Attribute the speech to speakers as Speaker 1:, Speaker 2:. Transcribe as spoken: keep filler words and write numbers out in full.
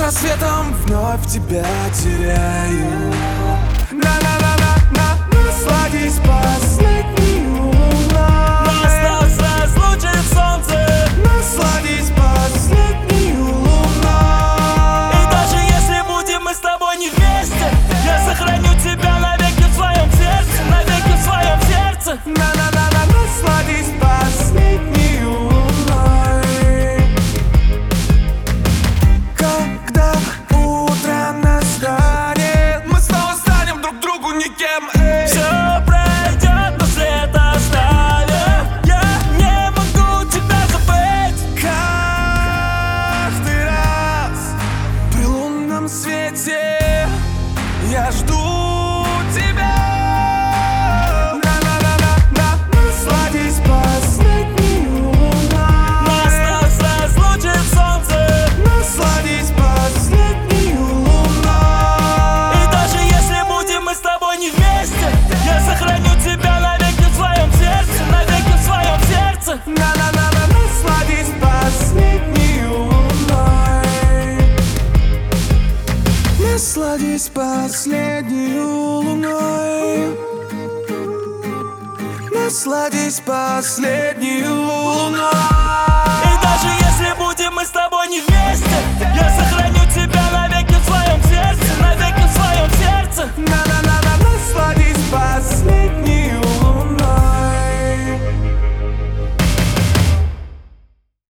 Speaker 1: рассветом вновь тебя теряю. На-на-на-на-на, насладись последней луной.
Speaker 2: Нас разлучит солнце,
Speaker 1: Насладись последней луной.
Speaker 2: и даже если будем мы с тобой не вместе, я сохраню тебя навеки в своем сердце, навеки в своем сердце.
Speaker 1: На-на-на-на, насладись последней луной. Когда утро настанет, мы снова станем друг другу никем. Эй.
Speaker 2: Все пройдет, но след оставит. Я не могу тебя забыть.
Speaker 1: Каждый раз при лунном свете я жду тебя. На-на-на-на-на, насладись последней луной.
Speaker 2: Нас разлучит солнце,
Speaker 1: Насладись последней луной.
Speaker 2: и даже если будем мы с тобой не вместе, я сохраню тебя навеки в своем сердце, навеки в своем сердце.
Speaker 1: На-на-на-на, насладись последней луной. Насладись последней луной. Насладись последней луной.
Speaker 2: И даже если будем мы с тобой не вместе, я сохраню